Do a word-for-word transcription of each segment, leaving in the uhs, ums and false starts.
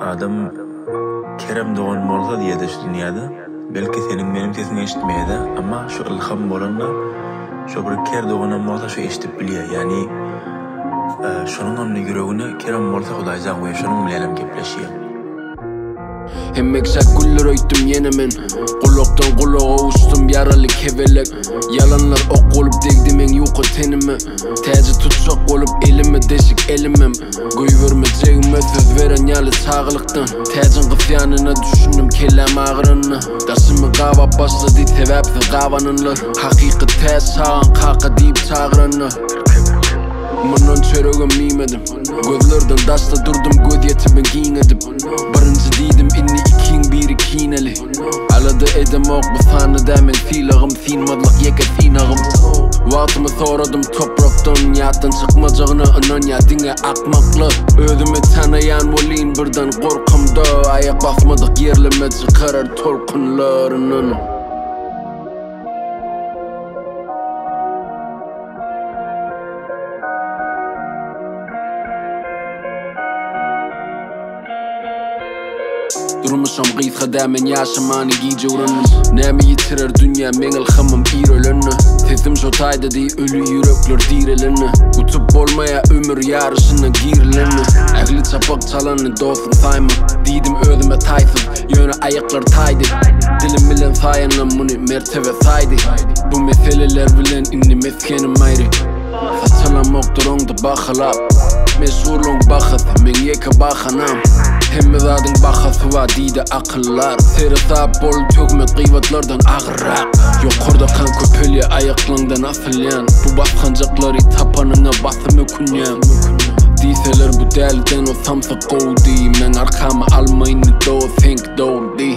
adam kerem doğan bolsa diye de şu dünyada. Belki senin benim sesini eşitmeyede ama şu ilham bolanla şu bir ker doğanan bolsa şu eşitip biliyor. Yani e, şunun onun yüreğine kerem bolsa Hudaycan koyuyor. Şunun bilelim gepleşiyor. Hemmeksak güller öýtüm yenemen. Kulaktan kulağa uçtum yaralı kevelek. Yalanlar ok olup degdimen yuqa tenime. Täze tutsak olup elime deşik elimem. Goýbermejegime söz veren ýaly sagylykdan. Täzin gysyanına düşündüm kelem agyranyna. Daşymy gawap başlady sebäpsiz gawanynlar. Hakykat täz sagan kaka diýip çagyranlar. Mundan çöregem mimedim. Gözlerden daşta durdum göz yetimi giň edip. Birinci diýdim inni ikiň biri kineli. Alada edem ok bu sany dämen filagym sin madlyk ýeke sinagym. Wagtymy soradım toprakdan ýatdan çykmajagyna inan ýa-diňe akmakly. Özümi tanayan bolyn birden gorkamda aýak basmadyk ýerleme çykarar tolkynlarynyň. Durmuşam gysga dämen ýaşamany giýje uranyn. Näme ýitirer dünýä meň ilhamym ýürelenni. Sesim şotaýdy diýi ölü ýürekler direlenni. Utup bolmaýa ömür ýaryşyna girilenni. Ägli çapak çalany dostum saýmy. Diýdim özüme taýsyn, ýöne aýaklar taýdy. Dilim bilen saýanam muny mertebe saýdy. Bu meseleler bilen inni meskenim aýry. Saçalamok durongda bahalap. Meşhurluň bahat, men ýeke bahanam. Hemme zadyň bahasy wa diýdi akyllar. Serap bol tökmek gıýbatlardan agyrak. Ýokurda kan köpelýe aýaklaňdan asylýan. Bu baskanjaklary tapanyňa basymy kunýan. Diýseler bu dälden o samsa gowdy. Men arkama almaýyn do think dowdy.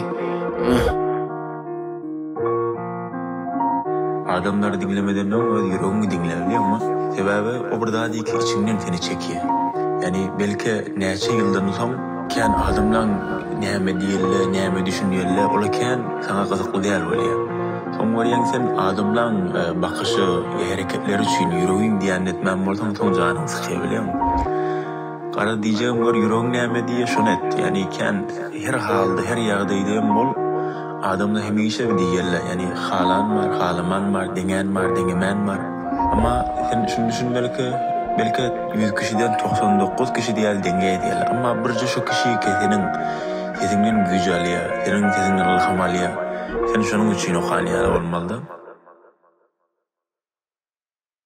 Adamlar dinlemeden öz yüreğini dinlemeli ama sebebi o burada değil ki içinden seni çekiyor. Yani belki neçe yıldan utam ken adamdan näme diýerler, näme düşünýärler, ola ken sana gyzykly däl bolýar. Soň bolýan sen adamdan bakışı, hareketleri üçin yüreğin diýen etmän bolsaň soň janyň sykyp bilýär. Gara diýjegim bar yüreğin näme diýe şonu et. Yani ken her halda, her ýagdaýda bol adamda hemişe bir diýerler. Yani halan var, halaman var, deňen var, deňemen var. Ama sen şunu düşün belki belki yüz kişiden doksan dokuz kişi diýer deňe diýerler. Ama birje şu kişi senin sesinden güýj alýar, senin sesinden ilham alýar. Sen şonuň üçin okanýar bolmaly.